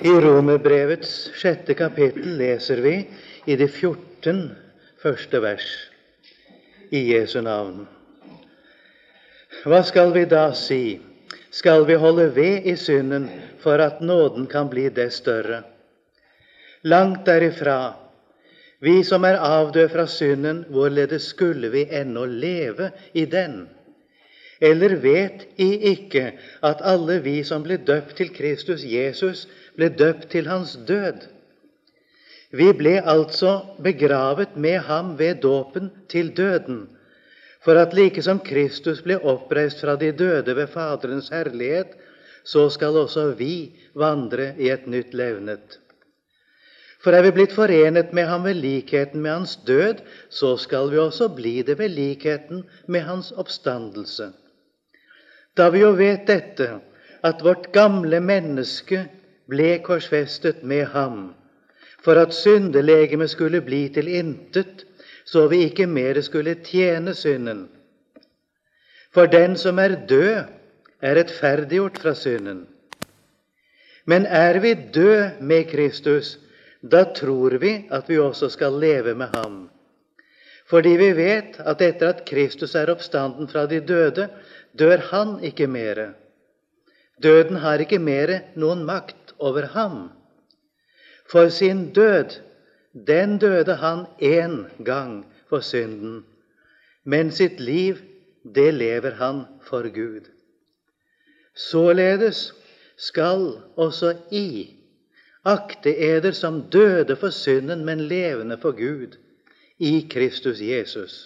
I Romerbrevets 6. kapittel leser vi i de 14 første vers i Jesu navn. Hva skal vi da si? Skal vi holde ved i synden for at nåden kan bli det større? Langt derifra. Vi som er avdøde fra synden, hvorledes skulle vi ennå leve i den? Eller vet I ikke at alle vi som ble døpt til Kristus Jesus, ble døpt til hans død? Vi ble altså begravet med ham ved dåpen til døden, for at like som Kristus ble oppreist fra de døde ved Faderens herlighet, så skal også vi vandre i et nytt levnet. For er vi blitt forenet med ham ved likheten med hans død, så skal vi også bli det ved likheten med hans oppstandelse. Da vi jo vet dette, at vårt gamle menneske ble korsfestet med ham, for at syndelegemet skulle bli til intet, så vi ikke mer skulle tjene synden. For den som er død, er rettferdiggjort fra synden. Men er vi død med Kristus, da tror vi at vi også skal leve med ham. Fordi vi vet at etter at Kristus er oppstanden fra de døde, dør han ikke mere. Døden har ikke mere noen makt over ham. For sin død, den døde han en gang for synden, men sitt liv, det lever han for Gud. Således skal også I akte eder som døde for synden, men levende for Gud, i Kristus Jesus.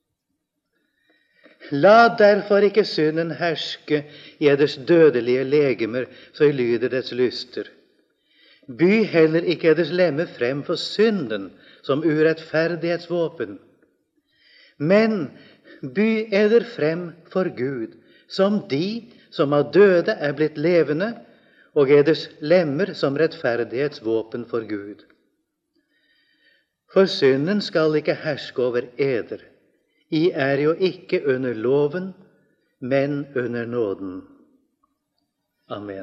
La derfor ikke synden herske i eders dødelige legemer, så I lyder dets lyster. By heller ikke eders lemmer frem for synden som urettferdighetsvåpen. Men by eder frem for Gud, som de som av døde er blitt levende, og eders lemmer som rettferdighetsvåpen for Gud. For synden skal ikke herske over eder. I er jo ikke under loven, men under nåden. Amen.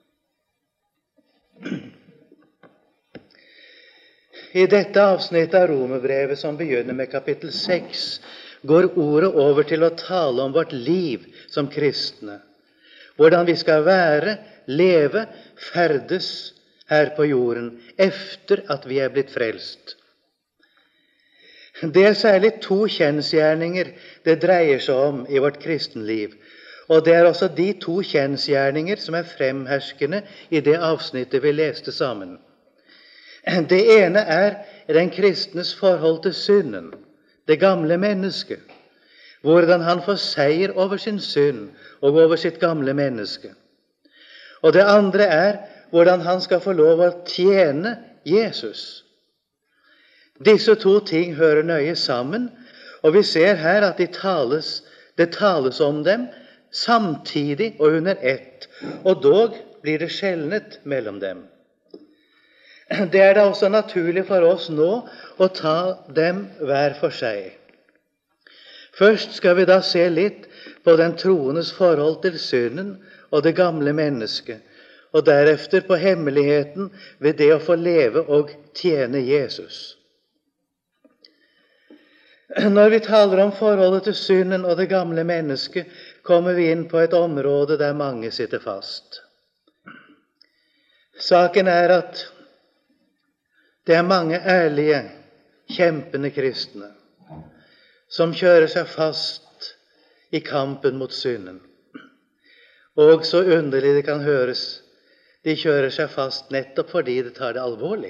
I dette avsnittet av Romerbrevet, som begynner med kapittel 6, går ordet over til å tale om vårt liv som kristne. Hvordan vi skal være, leve, ferdes her på jorden, efter at vi er blitt frelst. Det er særlig to kjensgjerninger det dreier seg om i vårt kristenliv, og det er også de to kjensgjerninger som er fremherskende i det avsnittet vi leste sammen. Det ene er den kristnes forhold til synden, det gamle mennesket, hvordan han får seier over sin synd og over sitt gamle menneske. Og det andre er hvordan han skal få lov å tjene Jesus. Disse to ting hører nøye sammen, og vi ser her at det tales om dem samtidig og under ett, og dog blir det skjelnet mellom dem. Det er da også naturlig for oss nå å ta dem hver for seg. Først skal vi da se litt på den troendes forhold til synden og det gamle mennesket, og derefter på hemmeligheten ved det å få leve og tjene Jesus. Når vi taler om forholdet til synden og det gamle mennesket, kommer vi inn på et område der mange sitter fast. Saken er at det er mange ærlige, kjempende kristne som kjører seg fast i kampen mot synden. Og så underlig det kan høres, de kjører seg fast nettopp fordi de tar det alvorlig.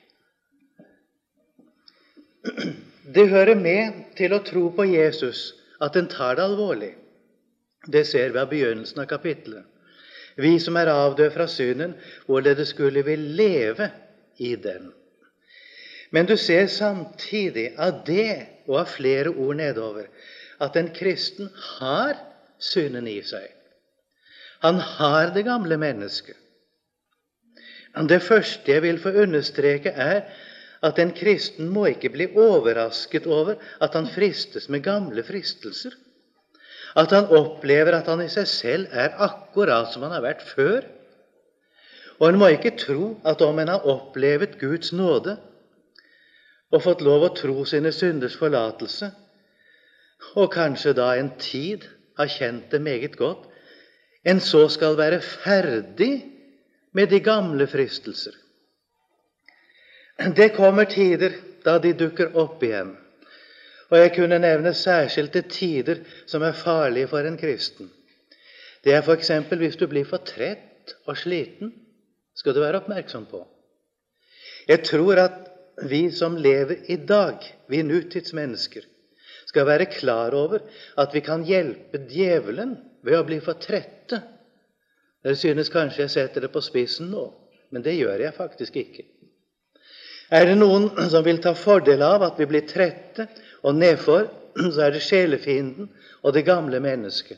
Det hører med til å tro på Jesus at en tar det alvorlig. Det ser vi av begynnelsen av kapittelet. Vi som er avdøde fra synden, hvorledes skulle vi leve i den? Men du ser samtidig av det, og av flere ord nedover, at en kristen har synden i seg. Han har det gamle mennesket. Det første jeg vil få understreke er at en kristen må ikke bli overrasket over at han fristes med gamle fristelser. At han opplever at han i seg selv er akkurat som han har vært før. Og en må ikke tro at om en har opplevet Guds nåde og fått lov å tro sine synders forlatelse, og kanskje da en tid har kjent det meget godt, en så skal være ferdig med de gamle fristelser. Det kommer tider da de dukker opp igjen, og jeg kunne nevne særskilte tider som er farlige for en kristen. Det er for eksempel hvis du blir for trett og sliten, skal du være oppmerksom på. Jeg tror at vi som lever i dag, vi nutidsmennesker, skal være klar over at vi kan hjelpe djevelen ved å bli for trette. Dere synes kanskje jeg setter det på spissen nå, men det gjør jeg faktisk ikke. Er det noen som vil ta fordel av at vi blir trette og nedfor, så er det sjelefienden og det gamle mennesket.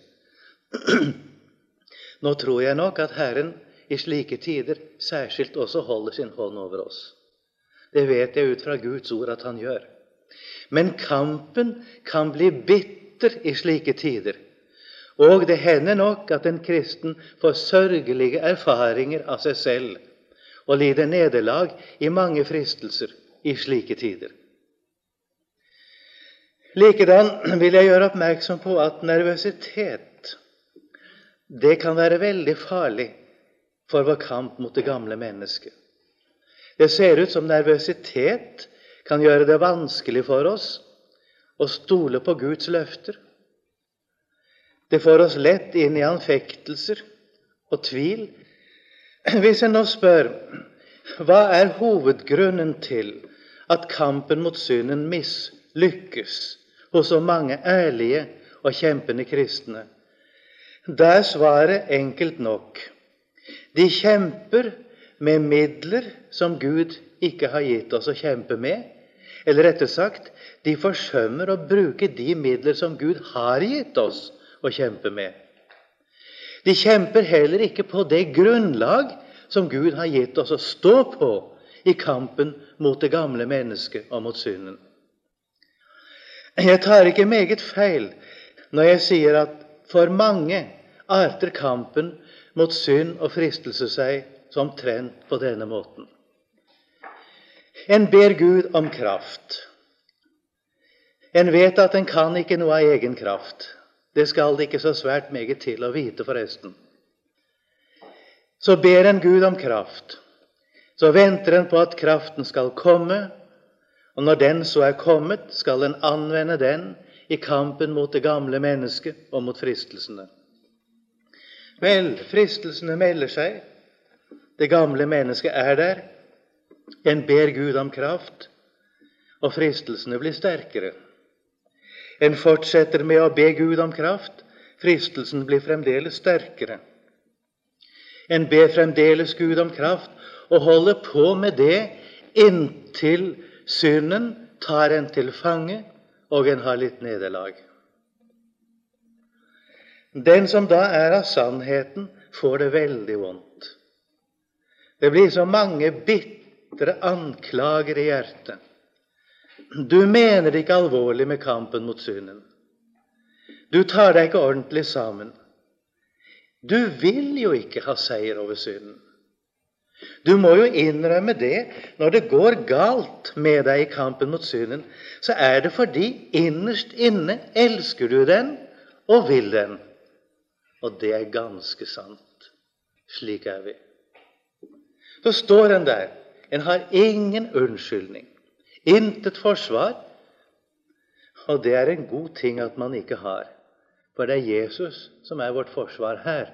Nå tror jeg nok at Herren i slike tider særskilt også holder sin hånd over oss. Det vet jeg ut fra Guds ord at han gjør. Men kampen kan bli bitter i slike tider. Og det hender nok at en kristen får sørgelige erfaringer av seg selv og lider nederlag i mange fristelser i slike tider. Likedan vil jeg gjøre oppmerksom på at nervøsitet, det kan være veldig farlig for vår kamp mot det gamle mennesket. Det ser ut som nervøsitet kan gjøre det vanskelig for oss å stole på Guds løfter. Det får oss lett inn i anfektelser og tvil. Hvis en nå spør, hva er hovedgrunnen til at kampen mot synden mislykkes hos så mange ærlige og kjempende kristne? Da er svaret enkelt nok. De kjemper med midler som Gud ikke har gitt oss å kjempe med, eller rettere sagt, de forsømmer å bruke de midler som Gud har gitt oss å kjempe med. De kjemper heller ikke på det grunnlag som Gud har gitt oss å stå på i kampen mot det gamle mennesket og mot synden. Jeg tar ikke meget feil når jeg sier at for mange arter kampen mot synd og fristelse seg som omtrent på denne måten. En ber Gud om kraft. En vet at en kan ikke noe av egen kraft. Det skal det ikke så svært meget til å vite forresten. Så ber en Gud om kraft. Så venter en på at kraften skal komme, og når den så er kommet, skal en anvende den i kampen mot det gamle mennesket og mot fristelsene. Vel, fristelsene melder seg. Det gamle mennesket er der. En ber Gud om kraft, og fristelsene blir sterkere. En fortsetter med å be Gud om kraft, fristelsen blir fremdeles sterkere. En ber fremdeles Gud om kraft, og holder på med det inntil synden tar en til fange, og en har litt nederlag. Den som da er av sannheten, får det veldig vondt. Det blir så mange bitre anklager i hjertet. Du mener det ikke alvorlig med kampen mot synden. Du tar deg ikke ordentlig sammen. Du vil jo ikke ha seier over synden. Du må jo innrømme det, når det går galt med deg i kampen mot synden, så er det fordi innerst inne elsker du den og vil den. Og det er ganske sant. Slik er vi. Så står en der. En har ingen unnskyldning. Intet forsvar. Og det er en god ting at man ikke har. For det er Jesus som er vårt forsvar her.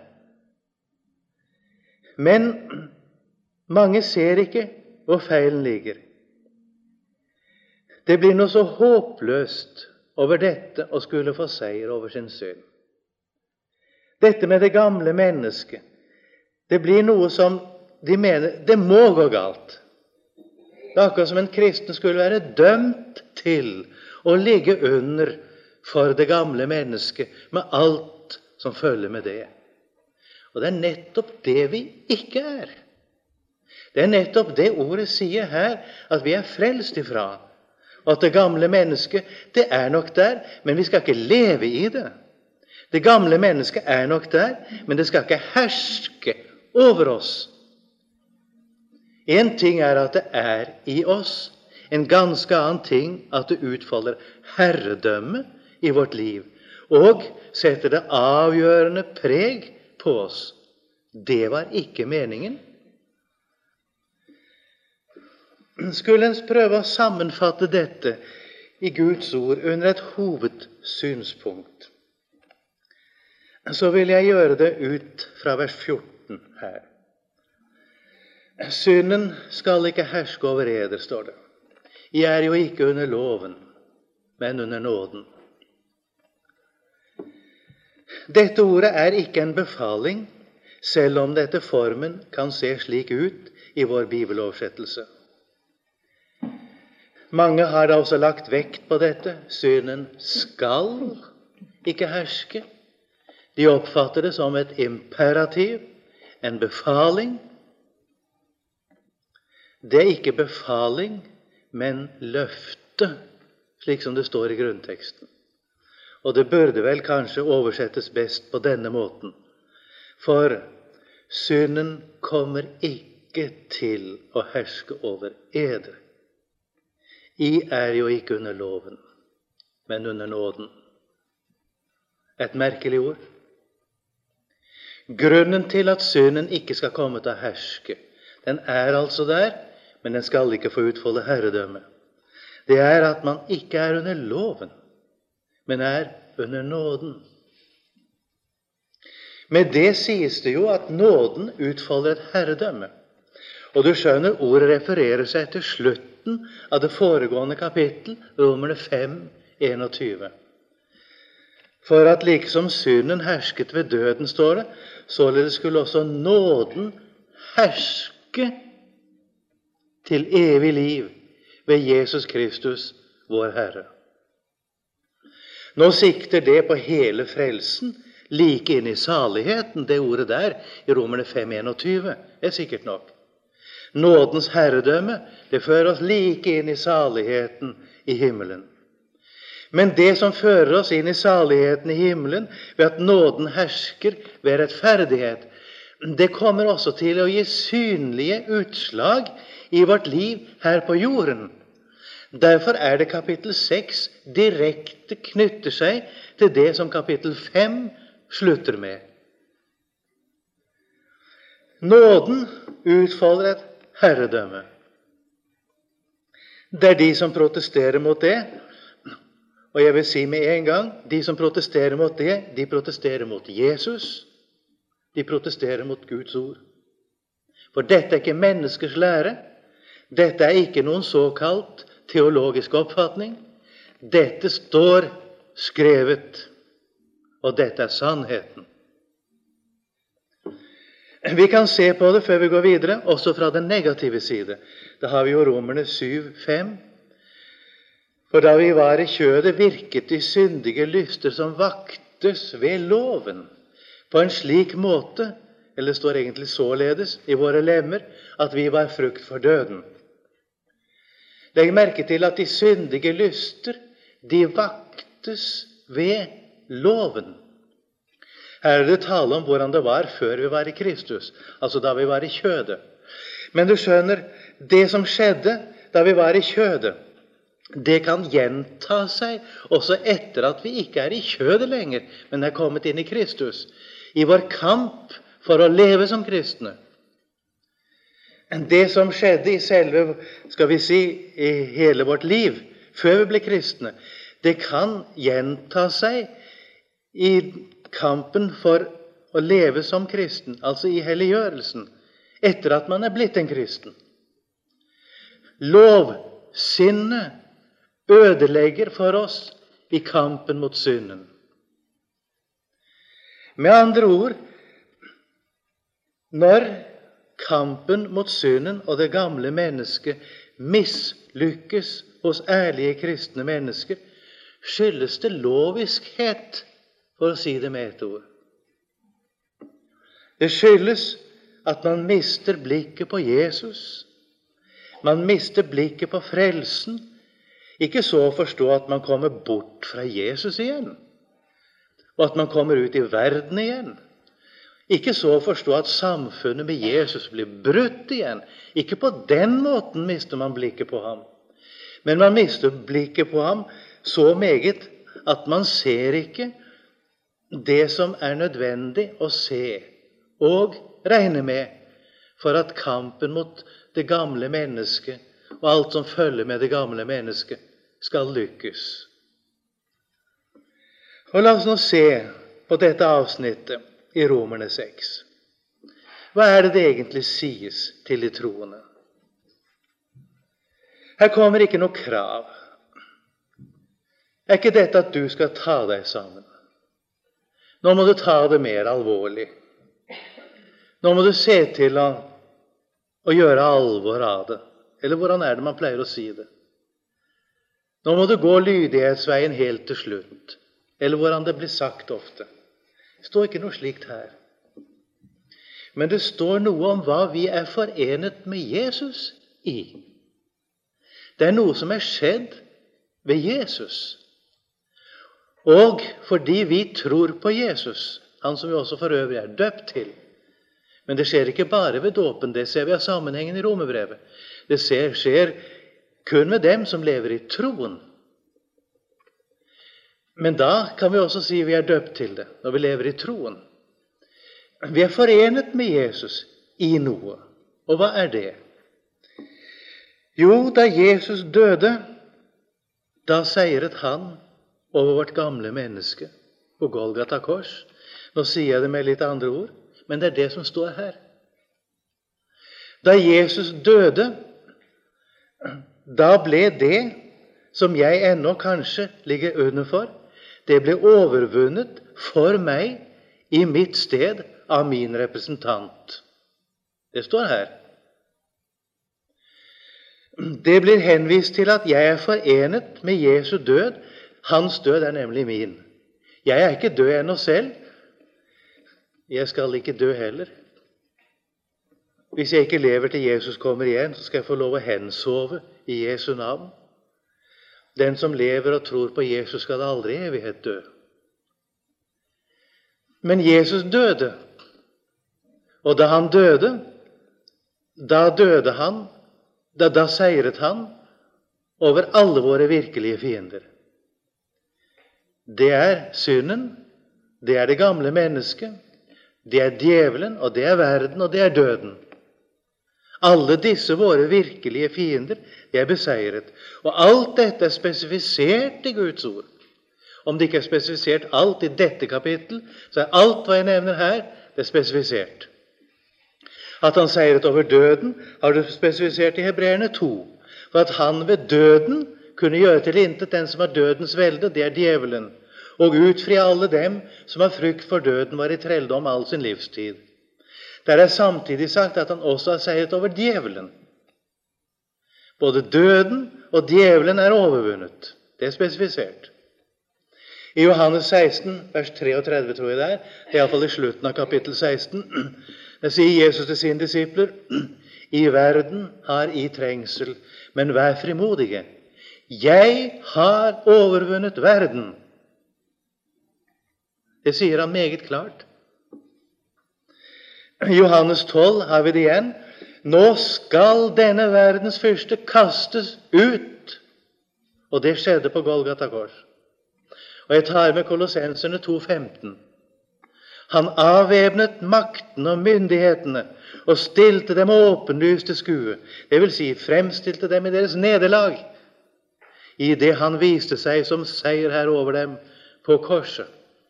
Men mange ser ikke hvor feilen ligger. Det blir noe så håpløst over dette å skulle få seier over sin synd. Dette med det gamle mennesket, det blir noe som de mener, det må gå galt. Det er akkurat som en kristen skulle være dømt til å ligge under for det gamle mennesket med alt som følger med det. Og det er nettopp det vi ikke er. Det er nettopp det ordet sier her, at vi er frelst ifra. Og at det gamle mennesket, det er nok der, men vi skal ikke leve i det. Det gamle mennesket er nok der, men det skal ikke herske over oss. En ting er at det er i oss, en ganske annen ting at det utfolder herredømme i vårt liv, og setter det avgjørende preg på oss. Det var ikke meningen. Skulle en prøve å sammenfatte dette i Guds ord under et hovedsynspunkt, så vil jeg gjøre det ut fra vers 14 her. Synden skal ikke herske over eder, står det. I er jo ikke under loven, men under nåden. Dette ordet er ikke en befaling, selv om dette formen kan se slik ut i vår bibeloversettelse. Mange har da også lagt vekt på dette. Synden skal ikke herske. De oppfatter det som et imperativ, en befaling. Det er ikke befaling, men løfte, slik som det står i grunnteksten. Og det burde vel kanskje oversettes best på denne måten. For synden kommer ikke til å herske over eder. I er jo ikke under loven, men under nåden. Et merkelig ord. Grunnen til at synden ikke skal komme til å herske, den er altså der, men den skal ikke få utfolde herredømme. Det er at man ikke er under loven, men er under nåden. Med det sies det jo at nåden utfolder et herredømme. Og du skjønner, ordet refererer seg til slutten av det foregående kapittel, Romerne 5:21. For at like som synden hersket ved døden, står det, således skulle også nåden herske til evig liv ved Jesus Kristus, vår Herre. Nå sikter det på hele frelsen, like inn i saligheten, det ordet der, i Romerne 5:21, er sikkert nok. Nådens herredømme, det fører oss like inn i saligheten i himmelen. Men det som fører oss inn i saligheten i himmelen, ved at nåden hersker ved rettferdighet, det kommer også til å gi synlige utslag i vårt liv her på jorden. Derfor er det kapittel 6 direkte knytter seg til det som kapittel 5 slutter med. Nåden utfolder et herredømme. Det er de som protesterer mot det, og jeg vil si med en gang, de som protesterer mot det, de protesterer mot Jesus, de protesterer mot Guds ord. For dette er ikke menneskers lære, dette er ikke noen såkalt teologisk oppfatning, dette står skrevet, og dette er sannheten. Vi kan se på det før vi går videre, også fra den negative side. Da har vi jo Romerne 7:5. For da vi var i kjødet, virket de syndige lyster som vaktes ved loven, på en slik måte, eller står egentlig således, i våre lemmer, at vi var frukt for døden. Legg merke til at de syndige lyster, de vaktes ved loven. Her er det tale om hvordan det var før vi var i Kristus, altså da vi var i kjødet. Men du skjønner, det som skjedde da vi var i kjødet, det kan gjenta seg også etter at vi ikke er i kjødet lenger, men er kommet inn i Kristus, i vår kamp for å leve som kristne. Det som skjedde i selve, skal vi si, i hele vårt liv, før vi ble kristne, det kan gjenta seg i kampen for å leve som kristen, altså i helliggjørelsen, etter at man er blitt en kristen. Lovsinnet ødelegger for oss i kampen mot synden. Med andre ord, når kampen mot synden og det gamle mennesket mislykkes hos ærlige kristne mennesker, skyldes det loviskhet, for å si det med et ord. Det skyldes at man mister blikket på Jesus. Man mister blikket på frelsen. Ikke så å forstå at man kommer bort fra Jesus igjen, og at man kommer ut i verden igjen. Ikke så å forstå at samfunnet med Jesus blir brutt igjen. Ikke på den måten mister man blikket på ham. Men man mister blikket på ham så meget at man ser ikke det som er nødvendig å se og regne med for at kampen mot det gamle mennesket og alt som følger med det gamle mennesket skal lykkes. Og la oss nå se på dette avsnittet i Romerne 6. Hva er det egentlig sies til de troende? Her kommer ikke noe krav. Er ikke dette at du skal ta deg sammen? Nå må du ta det mer alvorlig. Nå må du se til å gjøre alvor av det. Eller hvordan er det man pleier å si det? Nå må du gå lydighetsveien helt til slutt. Eller hvordan det blir sagt ofte. Det står ikke noe slikt her. Men det står noe om hva vi er forenet med Jesus i. Det er noe som er skjedd ved Jesus. Og fordi vi tror på Jesus, han som vi også for øvrig er døpt til. Men det skjer ikke bare ved dåpen, det ser vi av sammenhengen i Romerbrevet. Det skjer kun med dem som lever i troen. Men da kan vi også si vi er døpt til det, når vi lever i troen. Vi er forenet med Jesus i noe. Og hva er det? Jo, da Jesus døde, da seiret han over vårt gamle menneske på Golgata kors. Nå sier jeg det med litt andre ord, men det er det som står her. Da Jesus døde, da ble det som jeg ennå kanskje ligger under for, det ble overvunnet for meg i mitt sted av min representant. Det står her. Det blir henvist til at jeg er forenet med Jesu død. Hans død er nemlig min. Jeg er ikke død ennå selv. Jeg skal ikke dø heller. Hvis jeg ikke lever til Jesus kommer igjen, så skal jeg få lov å hensove i Jesu navn. Den som lever og tror på Jesus skal aldri i evighet dø. Men Jesus døde. Og da han døde, da seiret han over alle våre virkelige fiender. Det er synden, det er det gamle mennesket, det er djevelen, og det er verden, og det er døden. Alle disse våre virkelige fiender, de er beseiret. Og alt dette er spesifisert i Guds ord. Om det ikke er spesifisert alt i dette kapittel, så er alt hva jeg nevner her, det er spesifisert. At han seiret over døden, har du spesifisert i Hebreerne 2. For at han ved døden kunne gjøre til intet den som har dødens velde, det er djevelen. Og utfri alle dem som har frykt for døden, var i trelldom all sin livstid. Der er samtidig sagt at han også har seiret over djevelen. Både døden og djevelen er overvunnet. Det er spesifisert. I Johannes 16, vers 33, tror jeg det er, i alle fall i slutten av kapittel 16, der sier Jesus til sine disipler, i verden har I trengsel, men vær frimodige. Jeg har overvunnet verden. Det sier han meget klart. I Johannes 12 har vi det igjen. Nå skal denne verdens fyrste kastes ut. Og det skjedde på Golgata kors. Og jeg tar med Kolossenserne 2,15. Han avvæpnet makten og myndighetene og stilte dem åpenlyst til skue. Det vil si, fremstilte dem i deres nederlag, i det han viste seg som seierherre over dem på korset.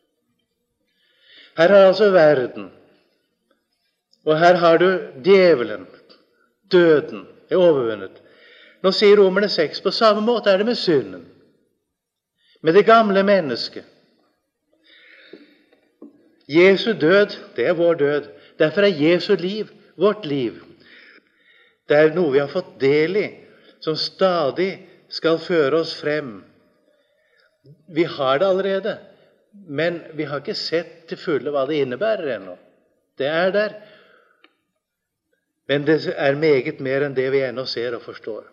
Her har altså verden, og her har du djevelen, døden, er overvunnet. Nå sier Romerne 6, på samme måte er det med synden, med det gamle mennesket. Jesu død, det er vår død. Derfor er Jesu liv vårt liv. Det er noe vi har fått del i, som stadig skal føre oss frem. Vi har det allerede, men vi har ikke sett til fulle hva det innebærer ennå. Det er der, men det er meget mer enn det vi ennå ser og forstår.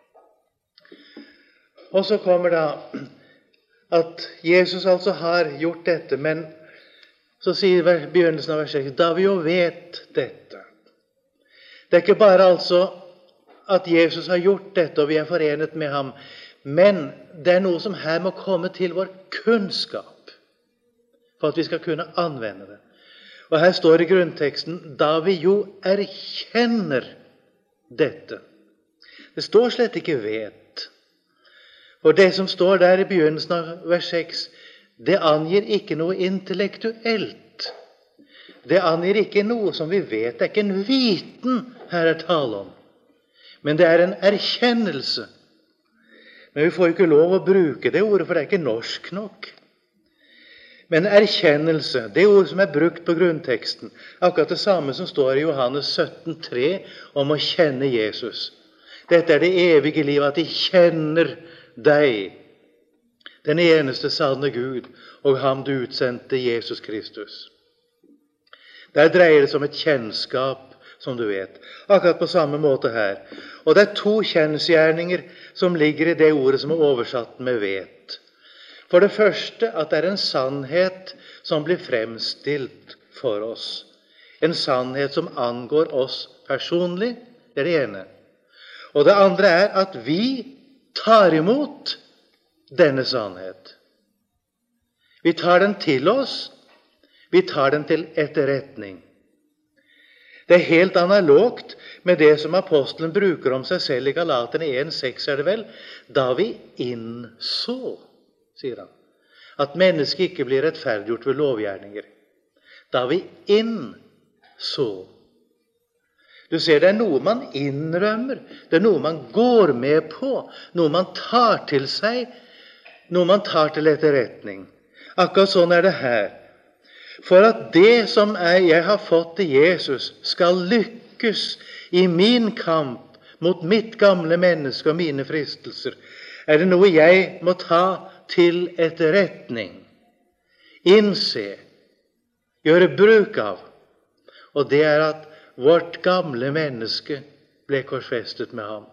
Og så kommer da at Jesus altså har gjort dette, men så sier begynnelsen av vers 6, da vi jo vet dette. Det ikke bare altså at Jesus har gjort dette, og vi forenet med ham, men det noe som her må komme til vår kunnskap, for at vi skal kunne anvende det. Og her står i grunnteksten, da vi jo erkjenner dette. Det står slett ikke vet. Og det som står der i begynnelsen av vers 6, det angir ikke noe intellektuelt. Det angir ikke noe som vi vet. Det ikke en viten her tale om. Men det en erkjennelse. Men vi får ikke lov å bruke det ordet, for det ikke norsk nok. Men erkjennelse, det ord som brukt på grunnteksten, akkurat det samme som står i Johannes 17,3 om å kjenne Jesus. Dette det evige liv, at de kjenner deg, den eneste sanne Gud, og ham du utsendte, Jesus Kristus. Der dreier det seg om et kjennskap, som du vet. Akkurat på samme måte her. Og det to kjensgjerninger som ligger i det ordet som oversatt med vet. For det første at det en sannhet som blir fremstilt for oss. En sannhet som angår oss personlig, det det ene. Og det andre at vi tar imot denne sannhet. Vi tar den til oss, vi tar den til etterretning. Det helt analogt med det som apostelen bruker om seg selv i Galaterne 1,6 det vel, da vi innså, sier han, at mennesket ikke blir rettferdiggjort ved lovgjerninger. Da vi innså. Du ser, det noe man innrømmer, det noe man går med på, noe man tar til seg, noe man tar til etterretning. Akkurat sånn det her. For at det som jeg har fått til Jesus skal lykkes i min kamp mot mitt gamle menneske og mine fristelser, det noe jeg må ta til etterretning, innse, gjøre bruk av. Og det at vårt gamle menneske ble korsfestet med ham.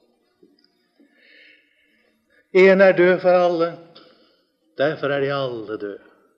En død for alle, derfor de alle døde.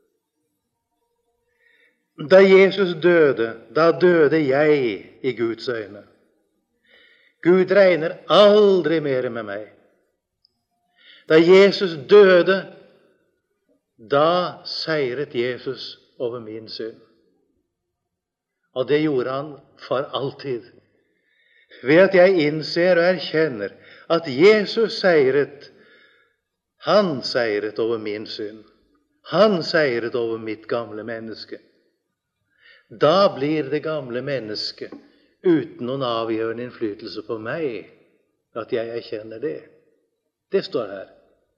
Da Jesus døde, da døde jeg i Guds øyne. Gud regner aldri mer med meg. Da Jesus døde, da seiret Jesus over min synd. Og det gjorde han for alltid. Ved at jeg innser og erkjenner at Jesus seiret, han seiret over min synd. Han seiret over mitt gamle menneske. Da blir det gamle mennesket uten noen avgjørende innflytelse på meg, at jeg erkjenner det. Det står her.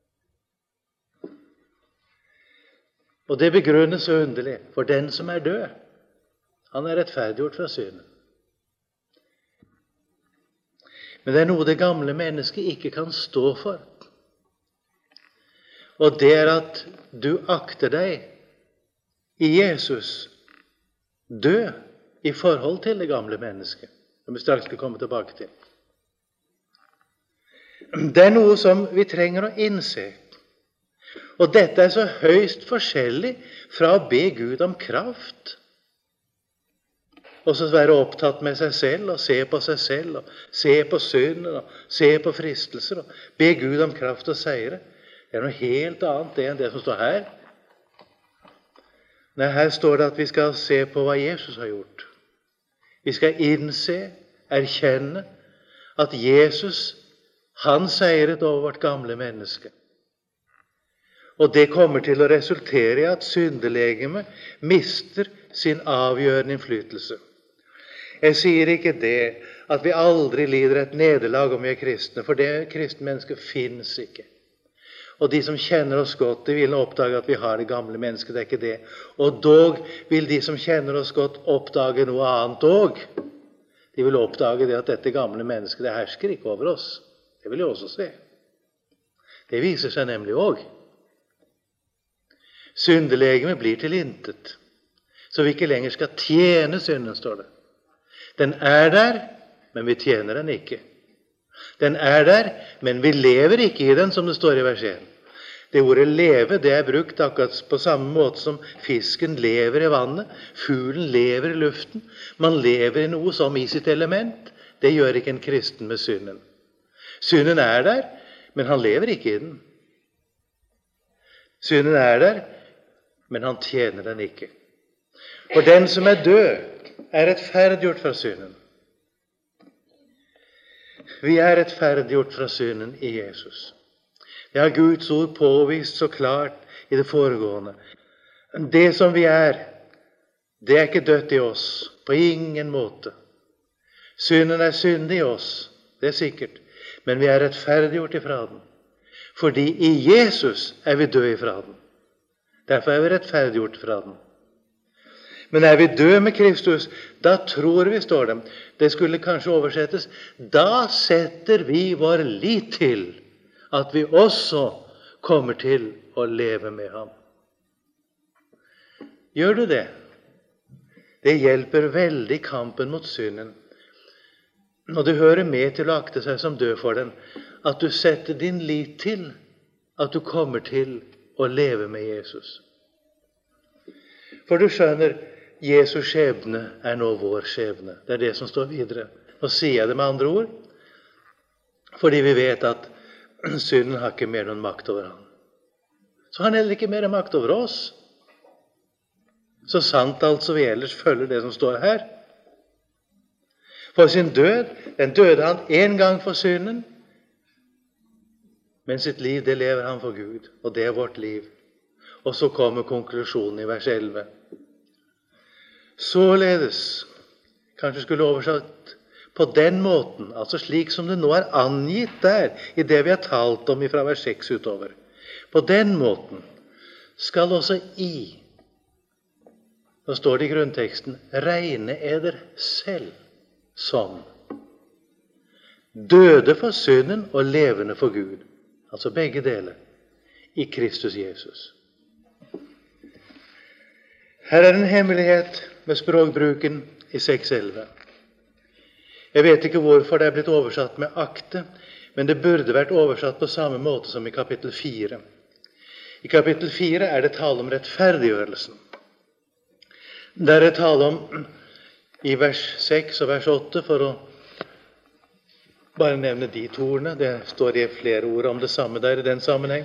Og det begrunnes så underlig, for den som død, han rettferdiggjort fra synden. Men det noe det gamle mennesket ikke kan stå for. Og det at du akter deg i Jesus dø i forhold til det gamle mennesket, som vi straks skal komme tilbake til. Det noe som vi trenger å innse. Og dette så høyst forskjellig fra å be Gud om kraft, og så være opptatt med seg selv, og se på seg selv, og se på synden, og se på fristelser, og be Gud om kraft og seire. Det noe helt annet enn det som står her. Nei, her står det at vi skal se på hva Jesus har gjort. Vi skal innse, erkjenne at Jesus, han seiret over vårt gamle menneske. Og det kommer til å resultere i at syndelegemet mister sin avgjørende innflytelse. Jeg sier ikke det at vi aldri lider et nederlag om vi kristne, for det kristne mennesket finnes ikke. Og de som kjenner oss godt, de vil oppdage at vi har det gamle mennesket, det ikke det. Og dog vil de som kjenner oss godt oppdage noe annet dog. De vil oppdage det at dette gamle mennesket, det hersker ikke over oss. Det vil jeg også se. Det viser seg nemlig også. Syndelegemet blir til intet, så vi ikke lenger skal tjene synden, står det. Den der, men vi tjener den ikke. Den der, men vi lever ikke i den, som det står i vers 1. Det ordet leve, det brukt akkurat på samme måte som fisken lever i vannet, fuglen lever i luften. Man lever i noe som i sitt element. Det gjør ikke en kristen med synden. Synden der, men han lever ikke i den. Synden der, men han tjener den ikke. For den som død, rettferdiggjort fra synden. Vi rettferdiggjort fra synden i Jesus. Det har Guds ord påvist så klart i det foregående. Det som vi det ikke dødt i oss, på ingen måte. Synden syndig i oss, det sikkert, men vi rettferdiggjort ifra den. Fordi i Jesus vi død ifra den. Derfor vi rettferdiggjort fra den. Men vi død med Kristus, da tror vi, står det. Det skulle kanskje oversettes, da setter vi vår lit til at vi også kommer til å leve med ham. Gjør du det? Det hjelper veldig kampen mot synden. Og det hører med til å akte seg som død for den, at du setter din lit til at du kommer til å leve med Jesus. For du skjønner, Jesu skjebne nå vår skjebne. Det det som står videre. Nå sier jeg det med andre ord, fordi vi vet at synden har ikke mer noen makt over ham. Så har han heller ikke mer makt over oss. Så sant altså vi ellers følger det som står her. For sin død, den døde han en gang for synden, men sitt liv, det lever han for Gud, og det vårt liv. Og så kommer konklusjonen i vers 11. Således, kanskje skulle oversatt på den måten, altså slik som det nå angitt der, i det vi har talt om fra vers 6 utover. På den måten skal også nå står det i grunnteksten, regne eder selv som døde for synden og levende for Gud. Altså begge deler i Kristus Jesus. Her en hemmelighet med språkbruken i 6.11. Jeg vet ikke hvorfor det blitt oversatt med akte, men det burde vært oversatt på samme måte som i kapittel 4. I kapittel 4 det tale om rettferdiggjørelsen. Der det tale om i vers 6 og vers 8, for å bare nevne de to ordene. Det står i flere ord om det samme der i den sammenheng.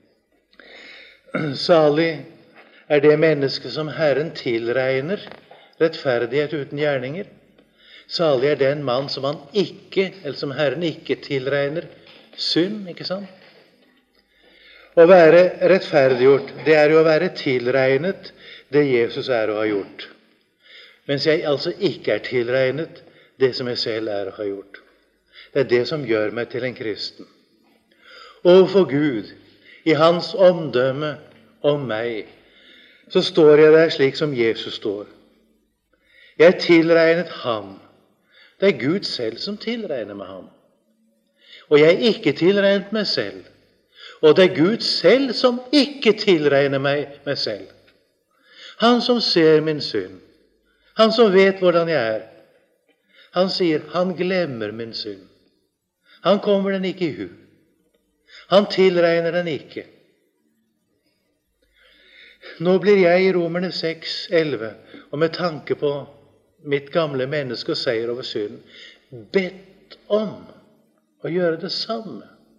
Salig det menneske som Herren tilregner rettferdighet uten gjerninger. Salig den mann som som Herren ikke tilregner synd, ikke sant? Å være rettferdiggjort, det jo å være tilregnet det Jesus å ha gjort. Mens jeg altså ikke tilregnet det som jeg selv å ha gjort. Det det som gjør meg til en kristen. Overfor Gud, i hans omdømme om meg, så står jeg der slik som Jesus står. Jeg tilregnet ham. Det Gud selv som tilregner med ham. Og jeg ikke tilregnet meg selv. Og det Gud selv som ikke tilregner meg selv. Han som ser min synd. Han som vet hvordan jeg Han sier, han glemmer min synd. Han kommer den ikke i hu. Han tilregner den ikke. Nå blir jeg i Romerne 6:11, og med tanke på mitt gamle menneske og seier over synden, bedt om å gjøre det samme.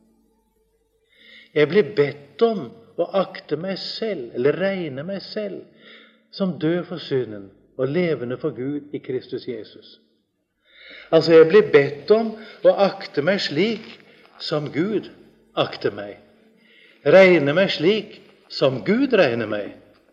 Jeg blir bedt om å akte meg selv, eller regne meg selv, som død for synden og levende for Gud i Kristus Jesus. Altså, jeg blir bedt om å akte meg slik som Gud akter meg. Regne meg slik som Gud regner meg.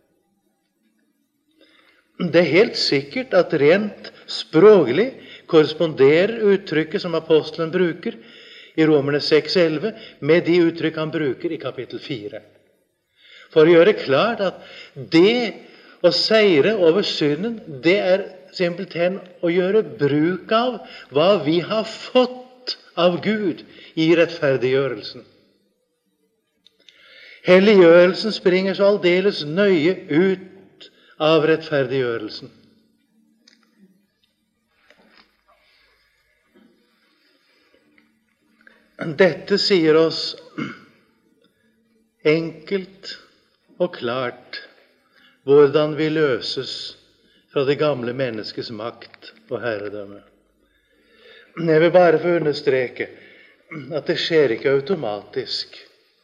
Det helt sikkert at rent språklig korresponderer uttrykket som apostelen bruker i Romerne 6:11 med de uttrykk han bruker i kapittel 4. For å gjøre klart at det å seire over synden, det simpelthen å gjøre bruk av hva vi har fått av Gud i rettferdiggjørelsen. Helliggjørelsen springer så aldeles nøye ut av rettferdiggjørelsen. Dette sier oss enkelt og klart hvordan vi løses fra det gamle menneskets makt og herredømme. Jeg vil bare få understreke at det skjer ikke automatisk.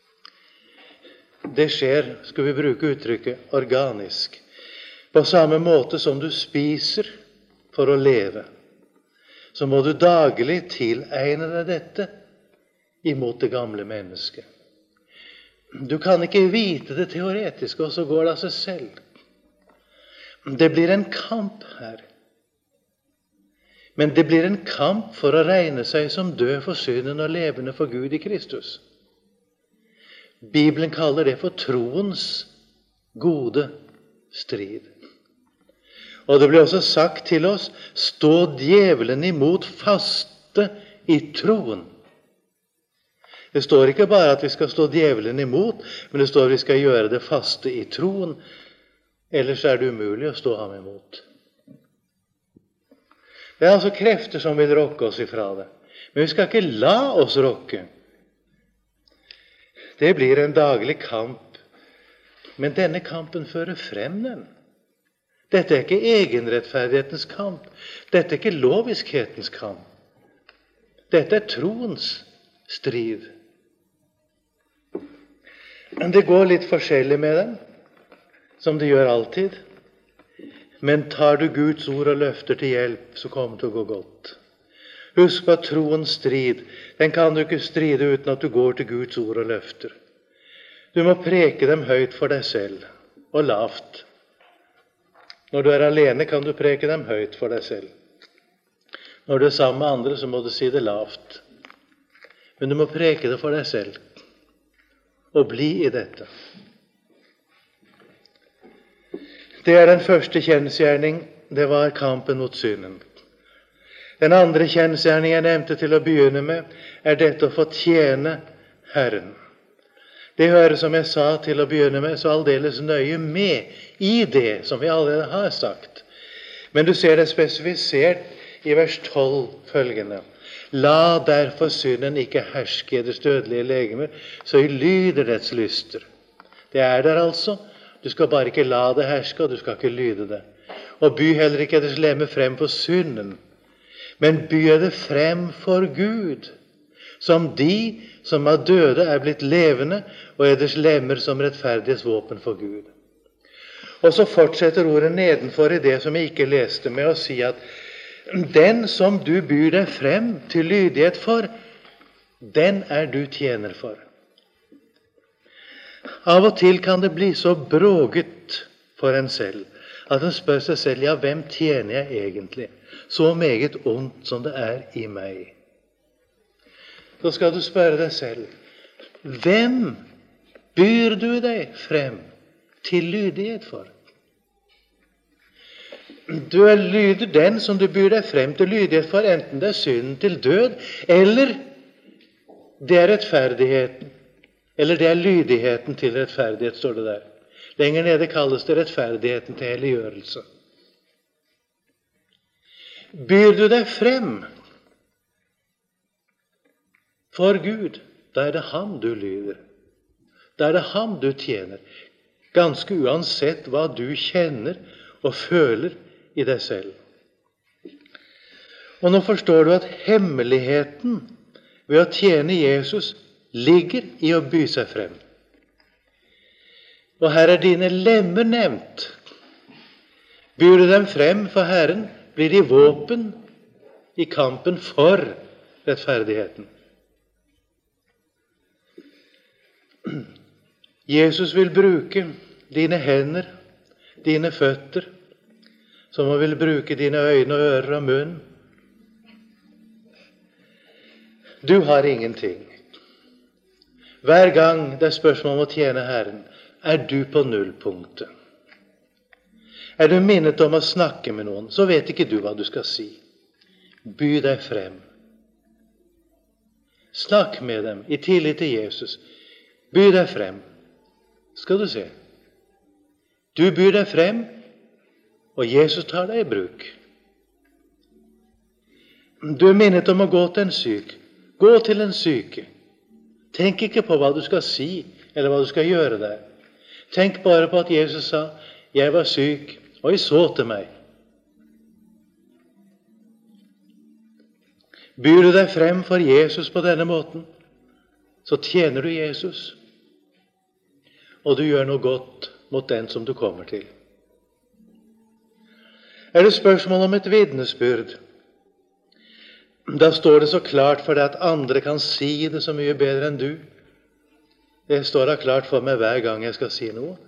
Det skjer, skal vi bruke uttrykket, organisk. På samme måte som du spiser for å leve, så må du daglig tilegne deg dette imot det gamle mennesket. Du kan ikke vite det teoretisk, og så går det av seg selv. Det blir en kamp her. Men det blir en kamp for å regne seg som død for synden og levende for Gud i Kristus. Bibelen kaller det for troens gode strid. Og det blir også sagt til oss, stå djevelen imot faste i troen. Det står ikke bare at vi skal stå djevelen imot, men det står at vi skal gjøre det faste i troen. Ellers er det umulig å stå ham imot. Det er altså krefter som vil rokke oss ifra det. Men vi skal ikke la oss rokke. Det blir en daglig kamp. Men denne kampen fører frem den. Dette er ikke egenrettferdighetens kamp. Dette er ikke loviskhetens kamp. Dette er troens strid. Men det går litt forskjellig med den, som det gjør alltid. Men tar du Guds ord og løfter til hjelp, så kommer det til å gå godt. Husk på at troens strid, den kan du ikke stride uten at du går til Guds ord og løfter. Du må preke dem høyt for deg selv, og lavt. Når du er alene, kan du preke dem høyt for deg selv. Når du er sammen med andre, så må du si det lavt. Men du må preke det for deg selv, og bli i dette. Det er den første kjensgjerning, det var kampen mot synden. Den andre kjensgjerning jeg nevnte til å begynne med, er dette å få tjene Herren. Det hører, som jeg sa til å begynne med, så aldeles nøye med i det som vi allerede har sagt. Men du ser det spesifisert i vers 12 følgende. La derfor synden ikke herske i deres dødelige legemer, så I lyder dets lyster. Det er der altså. Du skal bare ikke la det herske, og du skal ikke lyde det. Og by heller ikke deres lemmer frem for synden, men by det frem for Gud, som de som av døde er blitt levende, og eders lemmer som rettferdighetsvåpen for Gud. Og så fortsetter ordet nedenfor i det som jeg ikke leste, med å si at den som du byr deg frem til lydighet for, den er du tjener for. Av og til kan det bli så bråget for en selv, at en spør seg selv, ja, hvem tjener jeg egentlig? Så meget ondt som det er i meg. Så skal du spørre deg selv, hvem byr du deg frem til lydighet for? Du lyder den som du byr deg frem til lydighet for, enten det er synden til død, eller det er rettferdigheten, eller det er lydigheten til rettferdighet, står det der. Lenger nede kalles det rettferdigheten til helliggjørelse. Byr du deg frem for Gud, da er det ham du lyder. Da er det ham du tjener, ganske uansett hva du kjenner og føler i deg selv. Og nå forstår du at hemmeligheten ved å tjene Jesus ligger i å by seg frem. Og her er dine lemmer nevnt. Byr du dem frem for Herren, blir de våpen i kampen for rettferdigheten. Jesus vil bruke dine hender, dine føtter, som han vil bruke dine øyne og ører og munn. Du har ingenting. Hver gang det er spørsmål om å tjene Herren, er du på nullpunktet. Er du minnet om å snakke med noen, så vet ikke du hva du skal si. By deg frem. Snakk med dem i tillit til Jesus. By deg frem. Skal du se. Du byr deg frem, og Jesus tar deg i bruk. Du er minnet om å gå til en syk. Gå til en syke. Tenk ikke på hva du skal si, eller hva du skal gjøre der. Tenk bare på at Jesus sa, 'Jeg var syk, og I så til meg'. Byr du deg frem for Jesus på denne måten, så tjener du Jesus, og du gjør noe godt mot den som du kommer til. Er det spørsmål om et vitnesbyrd, da står det så klart for deg at andre kan si det så mye bedre enn du. Det står da klart for meg hver gang jeg skal si noe.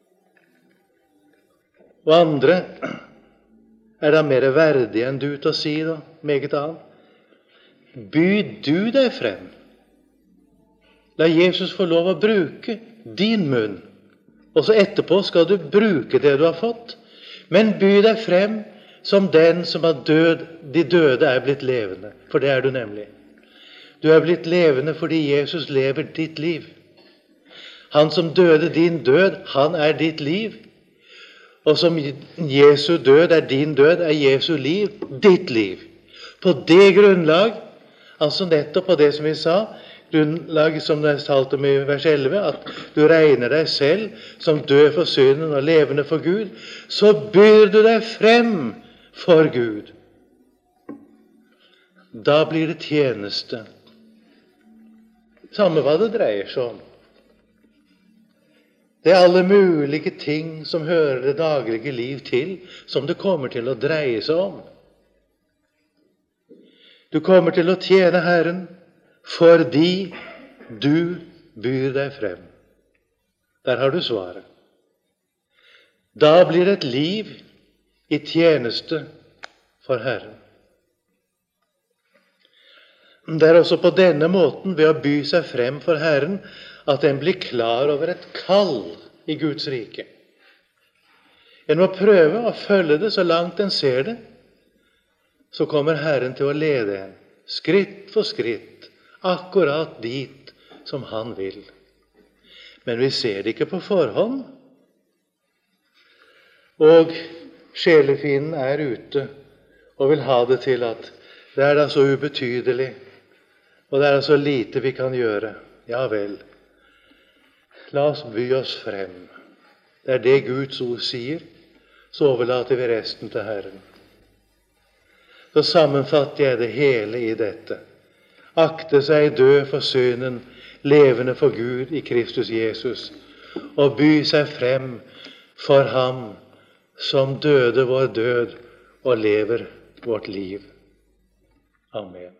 Og andre er da mer verdige enn du til å si det, meget annet. By du deg frem. La Jesus få lov å bruke din munn. Og så etterpå skal du bruke det du har fått. Men by deg frem som den som har død. De døde er blitt levende, for det er du nemlig. Du er blitt levende fordi Jesus lever ditt liv. Han som døde din død, han er ditt liv. Og som Jesu død er din død, er Jesu liv ditt liv. På det grunnlag, altså nettopp på det som vi sa, grunnlag som det er talt om i vers 11, at du regner deg selv som død for synden og levende for Gud, så byr du deg frem for Gud. Da blir det tjeneste. Samme hva det dreier seg om. Det er alle mulige ting som hører det daglige liv til, som det kommer til å dreie seg om. Du kommer til å tjene Herren fordi du byr deg frem. Der har du svaret. Da blir det et liv i tjeneste for Herren. Det er også på denne måten, ved å by seg frem for Herren, at en blir klar over et kall i Guds rike. En må prøve å følge det så langt en ser det, så kommer Herren til å lede en, skritt for skritt, akkurat dit som Han vil. Men vi ser det ikke på forhånd. Og sjelefienden er ute og vil ha det til at det er da så ubetydelig, og det er da så lite vi kan gjøre. Ja vel, la oss by oss frem. Det er det Guds ord sier, så overlater vi resten til Herren. Så sammenfatter jeg det hele i dette. Akte seg død for synden, levende for Gud i Kristus Jesus, og by seg frem for Ham som døde vår død og lever vårt liv. Amen.